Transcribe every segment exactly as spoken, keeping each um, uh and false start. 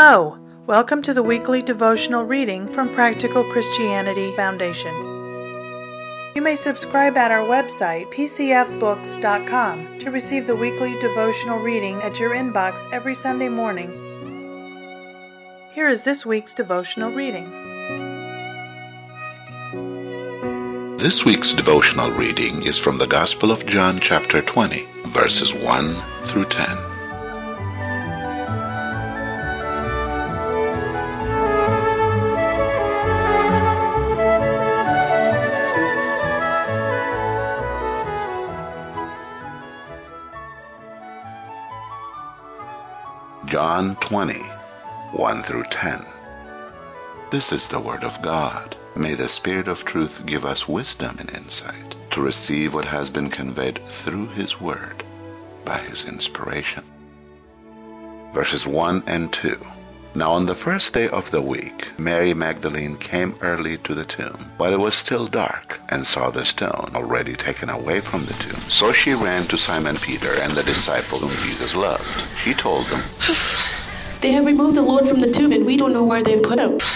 Hello! Welcome to the weekly devotional reading from Practical Christianity Foundation. You may subscribe at our website, p c f books dot com, to receive the weekly devotional reading at your inbox every Sunday morning. Here is this week's devotional reading. This week's devotional reading is from the Gospel of John chapter twenty, verses one through ten. John twenty, one through ten. This is the word of God. May the Spirit of truth give us wisdom and insight to receive what has been conveyed through His word by His inspiration. Verses one and two. Now on the first day of the week, Mary Magdalene came early to the tomb, while it was still dark, and saw the stone already taken away from the tomb. So she ran to Simon Peter and the disciple whom Jesus loved. She told them, "They have removed the Lord from the tomb, and we don't know where they've put him."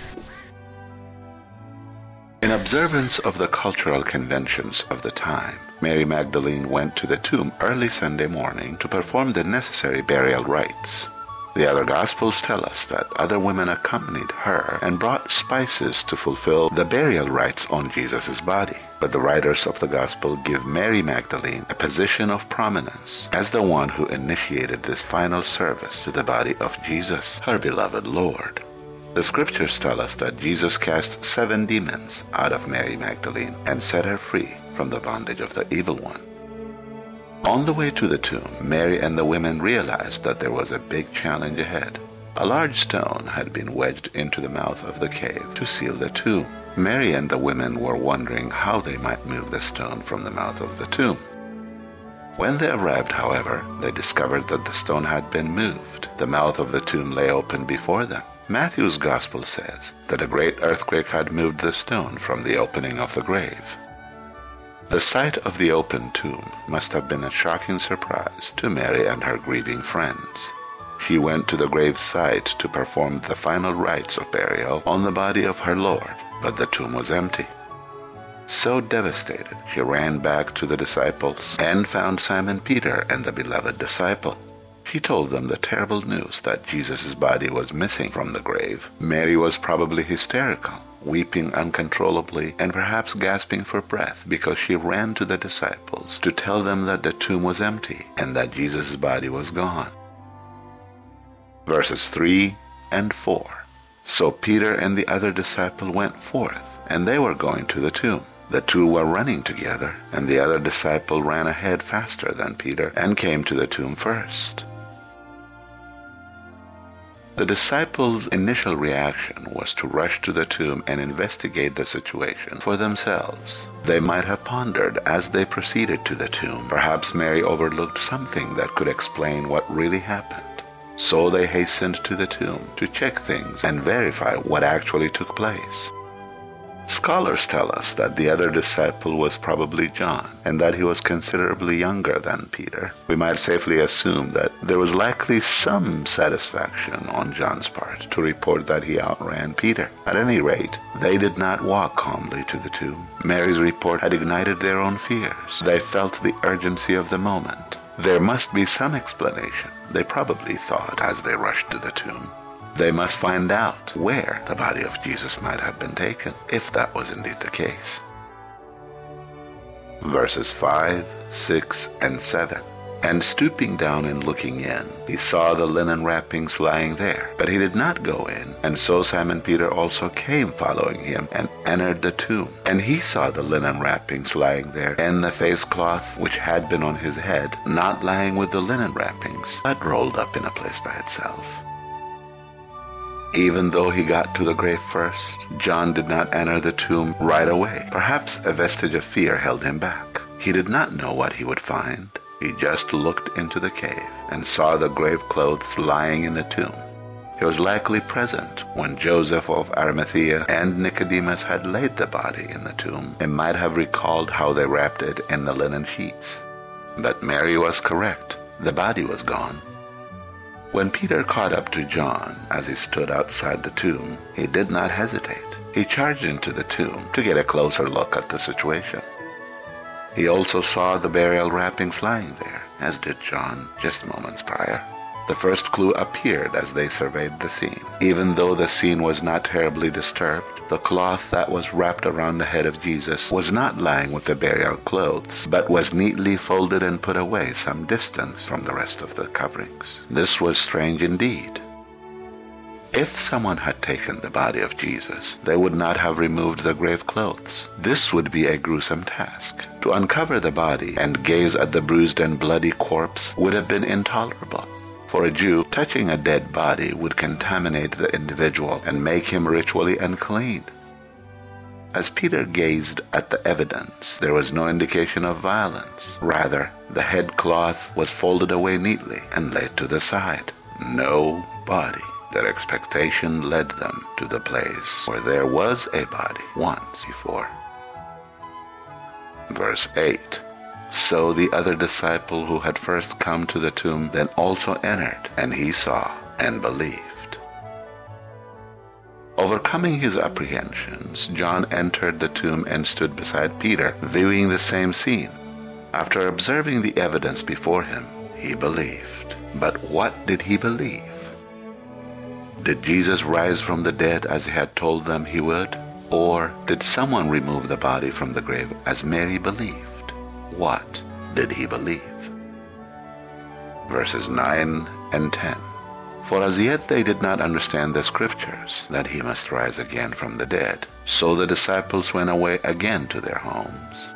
In observance of the cultural conventions of the time, Mary Magdalene went to the tomb early Sunday morning to perform the necessary burial rites. The other Gospels tell us that other women accompanied her and brought spices to fulfill the burial rites on Jesus' body. But the writers of the Gospel give Mary Magdalene a position of prominence as the one who initiated this final service to the body of Jesus, her beloved Lord. The scriptures tell us that Jesus cast seven demons out of Mary Magdalene and set her free from the bondage of the evil one. On the way to the tomb, Mary and the women realized that there was a big challenge ahead. A large stone had been wedged into the mouth of the cave to seal the tomb. Mary and the women were wondering how they might move the stone from the mouth of the tomb. When they arrived, however, they discovered that the stone had been moved. The mouth of the tomb lay open before them. Matthew's Gospel says that a great earthquake had moved the stone from the opening of the grave. The sight of the open tomb must have been a shocking surprise to Mary and her grieving friends. She went to the grave site to perform the final rites of burial on the body of her Lord, but the tomb was empty. So devastated, she ran back to the disciples and found Simon Peter and the beloved disciple. She told them the terrible news that Jesus' body was missing from the grave. Mary was probably hysterical, weeping uncontrollably and perhaps gasping for breath because she ran to the disciples to tell them that the tomb was empty and that Jesus' body was gone. Verses three and four. So Peter and the other disciple went forth, and they were going to the tomb. The two were running together, and the other disciple ran ahead faster than Peter and came to the tomb first. The disciples' initial reaction was to rush to the tomb and investigate the situation for themselves. They might have pondered as they proceeded to the tomb. Perhaps Mary overlooked something that could explain what really happened. So they hastened to the tomb to check things and verify what actually took place. Scholars tell us that the other disciple was probably John, and that he was considerably younger than Peter. We might safely assume that there was likely some satisfaction on John's part to report that he outran Peter. At any rate, they did not walk calmly to the tomb. Mary's report had ignited their own fears. They felt the urgency of the moment. There must be some explanation, they probably thought as they rushed to the tomb. They must find out where the body of Jesus might have been taken, if that was indeed the case. Verses five, six, and seven. And stooping down and looking in, he saw the linen wrappings lying there, but he did not go in. And so Simon Peter also came following him and entered the tomb. And he saw the linen wrappings lying there, and the face cloth which had been on his head, not lying with the linen wrappings, but rolled up in a place by itself. Even though he got to the grave first, John did not enter the tomb right away. Perhaps a vestige of fear held him back. He did not know what he would find. He just looked into the cave and saw the grave clothes lying in the tomb. He was likely present when Joseph of Arimathea and Nicodemus had laid the body in the tomb and might have recalled how they wrapped it in the linen sheets. But Mary was correct. The body was gone. When Peter caught up to John as he stood outside the tomb, he did not hesitate. He charged into the tomb to get a closer look at the situation. He also saw the burial wrappings lying there, as did John just moments prior. The first clue appeared as they surveyed the scene. Even though the scene was not terribly disturbed, the cloth that was wrapped around the head of Jesus was not lying with the burial clothes, but was neatly folded and put away some distance from the rest of the coverings. This was strange indeed. If someone had taken the body of Jesus, they would not have removed the grave clothes. This would be a gruesome task. To uncover the body and gaze at the bruised and bloody corpse would have been intolerable. For a Jew, touching a dead body would contaminate the individual and make him ritually unclean. As Peter gazed at the evidence, there was no indication of violence. Rather, the head cloth was folded away neatly and laid to the side. No body. Their expectation led them to the place where there was a body once before. Verse eight. So the other disciple who had first come to the tomb then also entered, and he saw and believed. Overcoming his apprehensions, John entered the tomb and stood beside Peter, viewing the same scene. After observing the evidence before him, he believed. But what did he believe? Did Jesus rise from the dead as he had told them he would? Or did someone remove the body from the grave as Mary believed? What did he believe? Verses nine and ten. For as yet they did not understand the scriptures, that he must rise again from the dead. So the disciples went away again to their homes.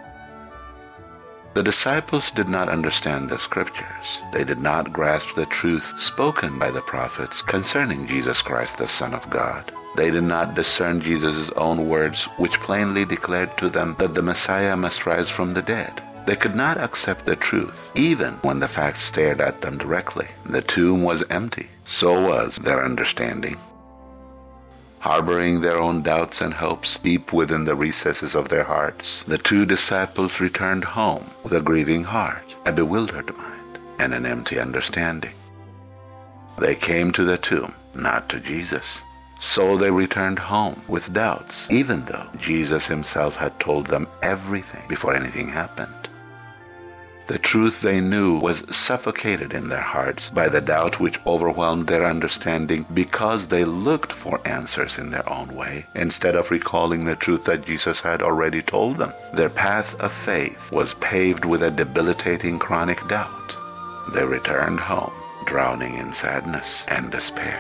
The disciples did not understand the scriptures. They did not grasp the truth spoken by the prophets concerning Jesus Christ, the Son of God. They did not discern Jesus' own words, which plainly declared to them that the Messiah must rise from the dead. They could not accept the truth, even when the facts stared at them directly. The tomb was empty. So was their understanding. Harboring their own doubts and hopes deep within the recesses of their hearts, the two disciples returned home with a grieving heart, a bewildered mind, and an empty understanding. They came to the tomb, not to Jesus. So they returned home with doubts, even though Jesus himself had told them everything before anything happened. The truth they knew was suffocated in their hearts by the doubt which overwhelmed their understanding because they looked for answers in their own way instead of recalling the truth that Jesus had already told them. Their path of faith was paved with a debilitating chronic doubt. They returned home, drowning in sadness and despair.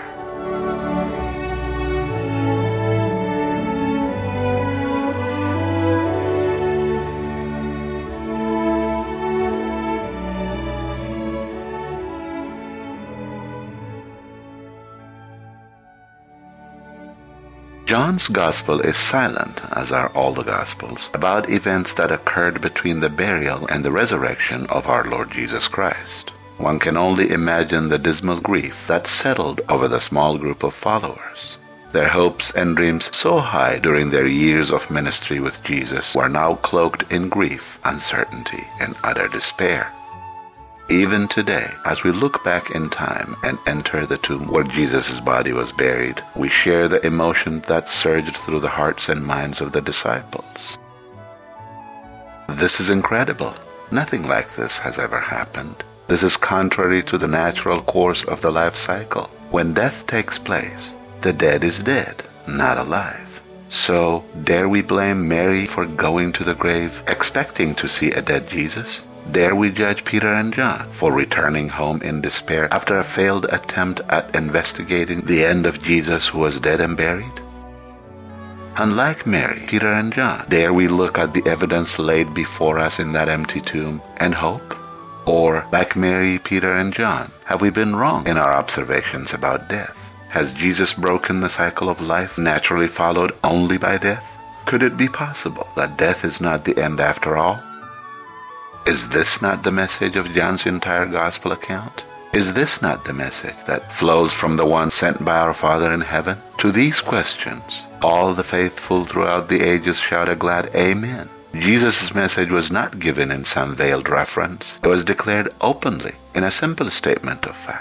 John's Gospel is silent, as are all the Gospels, about events that occurred between the burial and the resurrection of our Lord Jesus Christ. One can only imagine the dismal grief that settled over the small group of followers. Their hopes and dreams so high during their years of ministry with Jesus were now cloaked in grief, uncertainty, and utter despair. Even today, as we look back in time and enter the tomb where Jesus' body was buried, we share the emotion that surged through the hearts and minds of the disciples. This is incredible. Nothing like this has ever happened. This is contrary to the natural course of the life cycle. When death takes place, the dead is dead, not alive. So, dare we blame Mary for going to the grave, expecting to see a dead Jesus? Dare we judge Peter and John for returning home in despair after a failed attempt at investigating the end of Jesus who was dead and buried? Unlike Mary, Peter, and John, dare we look at the evidence laid before us in that empty tomb and hope? Or, like Mary, Peter, and John, have we been wrong in our observations about death? Has Jesus broken the cycle of life naturally followed only by death? Could it be possible that death is not the end after all? Is this not the message of John's entire gospel account? Is this not the message that flows from the one sent by our Father in heaven? To these questions, all the faithful throughout the ages shout a glad Amen. Jesus' message was not given in some veiled reference. It was declared openly in a simple statement of fact.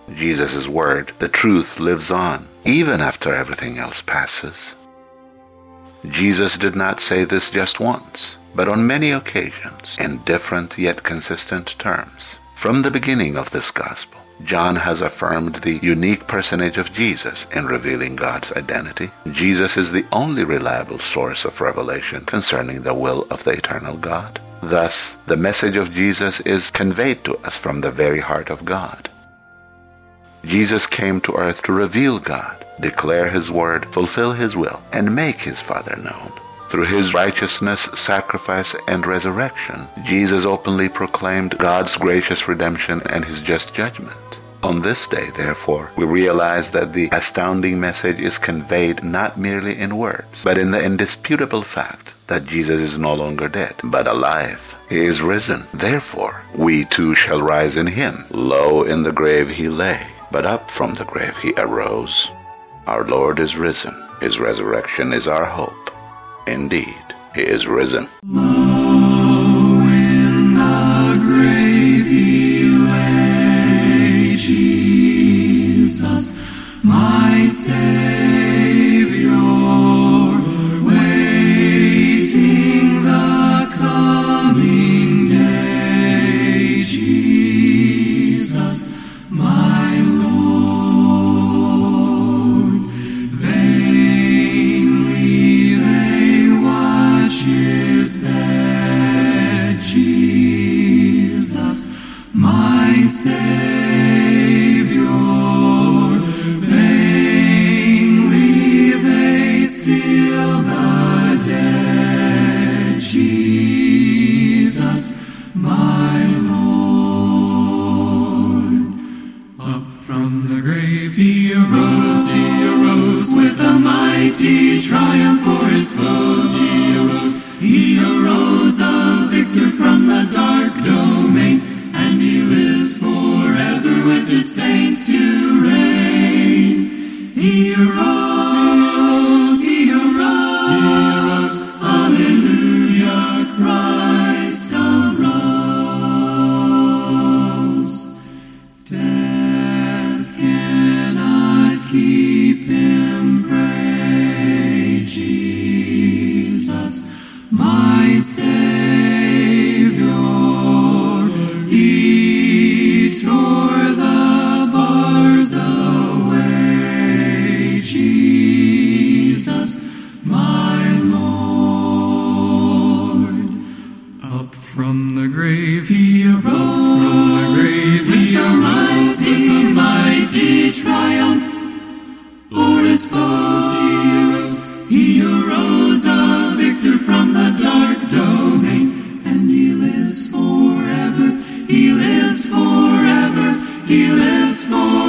Jesus' word, the truth, lives on, even after everything else passes. Jesus did not say this just once, but on many occasions, in different yet consistent terms. From the beginning of this gospel, John has affirmed the unique personage of Jesus in revealing God's identity. Jesus is the only reliable source of revelation concerning the will of the eternal God. Thus, the message of Jesus is conveyed to us from the very heart of God. Jesus came to earth to reveal God, declare His word, fulfill His will, and make His Father known. Through His righteousness, sacrifice, and resurrection, Jesus openly proclaimed God's gracious redemption and His just judgment. On this day, therefore, we realize that the astounding message is conveyed not merely in words, but in the indisputable fact that Jesus is no longer dead, but alive. He is risen. Therefore, we too shall rise in Him. Low in the grave He lay, but up from the grave He arose. Our Lord is risen. His resurrection is our hope. Indeed, He is risen. Low in the grave He lay, Jesus, my Savior, waiting the coming day. Jesus, my Lord, vainly they watch His bed. Jesus, my Savior, vainly they seal the dead. Jesus, my Lord. Up from the grave He arose, He arose with a mighty triumph for His foes. He arose, He arose a victor from the dark domain, and He lives forever with His saints to reign. He arose, He arose, He arose, hallelujah, Christ arose. Death cannot keep Him, pray. Jesus, my Savior, He tore the bars away. Jesus, my Lord. Up from the grave He arose, from the grave He arose with a mighty triumph for His foes. He arose, He arose a victor from the dark domain, and He lives forever. He lives forever. He lives forever.